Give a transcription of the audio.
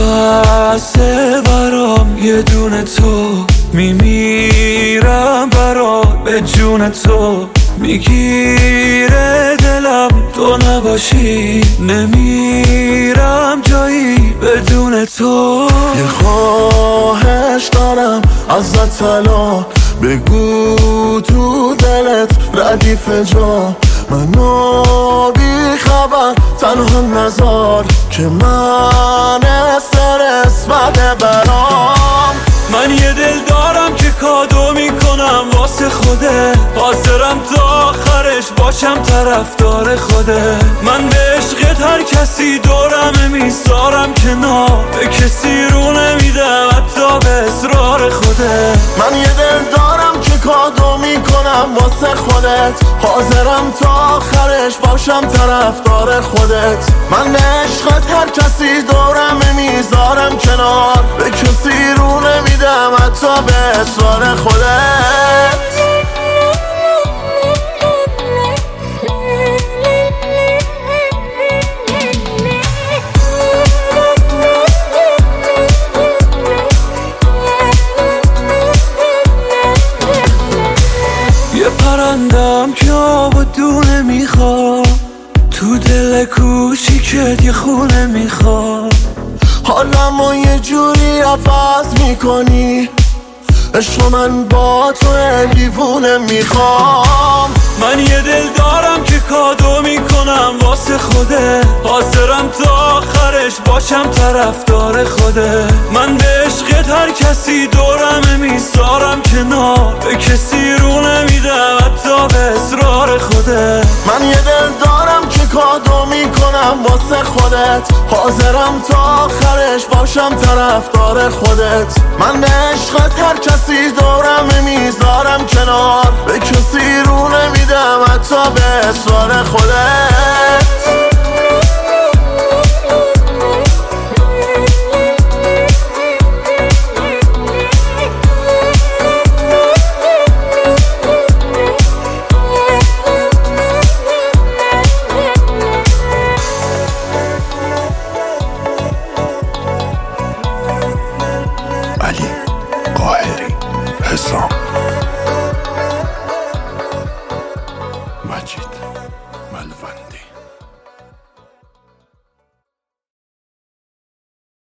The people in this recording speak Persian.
بسه برام یه دونه تو، میمیرم برات به جون تو. میگیره دلم تو نباشی، نمیرم جایی بدون تو. یه خواهش دارم ازت الان، بگو تو دلت ردیف جا، منو بی خبر تنها نذار که من استرس بده برام. من یه دل دارم که کادو میکنم واسه خوده، حاضرم تا آخرش باشم طرفدار خوده. من به عشقت هر کسی دورم میذارم کنار، به کسی رو نمیدم حتی به اصرار خوده. من یه دل دارم که کادو میکنم واسه خودت، حاضرم تا آخرش باشم طرفدار خودت. من به عشقت هر کسی دورم میذارم کنار، به کسی رو نمیدم حتی به اصرار خودت. یه پرندم که آب و دونه میخواد، تو دل کوچیکت یه خونه میخواد. حالمو یه جوری عوض میکنی، عشق من با تو دیوونه میخوام. من یه دل دارم که کادو میکنم واسه خوده، حاضرم تا آخرش باشم طرفدار خوده. من به عشقت هر کسی دورم میذارم کنار، به کسی رو نمیدم حتی به اصرار خوده. من یه دل دارم که کادو میکنم واسه خودت، حاضرم تا آخرش باشم طرفدار خودت. من به عشقت هر کسی دورم